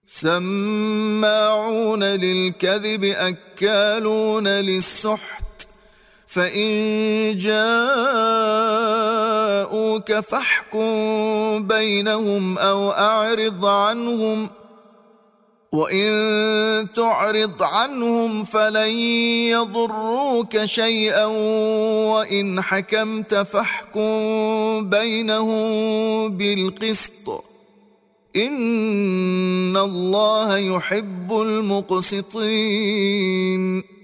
سماعون للكذب أكالون للسحت فإن جاءوك فاحكم بينهم أو أعرض عنهم وإن تعرض عنهم فلن يضروك شيئا وإن حكمت فاحكم بينهم بالقسط إن الله يحب المقسطين